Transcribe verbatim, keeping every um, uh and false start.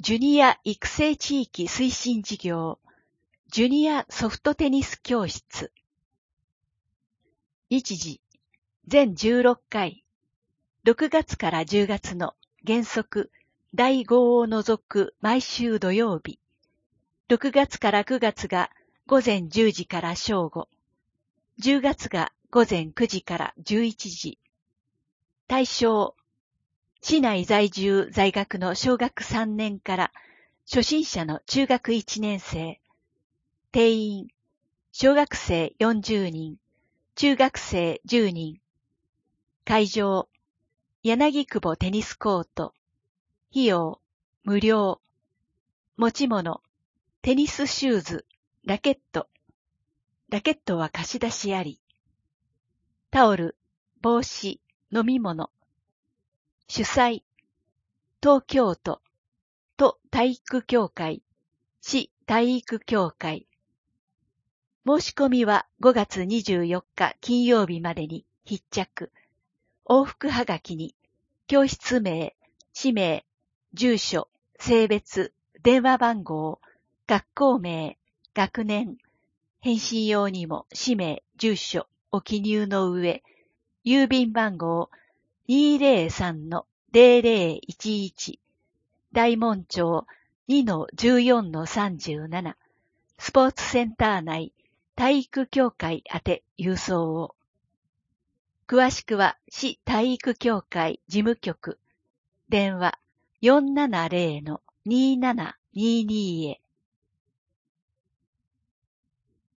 ジュニア育成地域推進事業、ジュニアソフトテニス教室。日時、全じゅうろっかい。ろくがつからじゅうがつの原則だいごを除く毎週土曜日。ろくがつからくがつが午前じゅうじから正午。じゅうがつが午前くじからじゅういちじ。対象、市内在住在学の小学さんねんから初心者の中学いちねん生。定員、小学生よんじゅうにん、中学生じゅうにん。会場、柳久保テニスコート。費用、無料。持ち物、テニスシューズ、ラケット。ラケットは貸し出しあり。タオル、帽子、飲み物。主催、東京都、都体育協会、市体育協会。申し込みはごがつにじゅうよっか金曜日までに必着。往復はがきに、教室名、氏名、住所、性別、電話番号、学校名、学年、返信用にも氏名、住所、お記入の上、郵便番号 にーぜろさんのぜろぜろいちいち、大門町 にのじゅうよんのさんじゅうなな、スポーツセンター内体育協会宛て郵送を。詳しくは市体育協会事務局、電話 よんななぜろのにーななにーにー へ。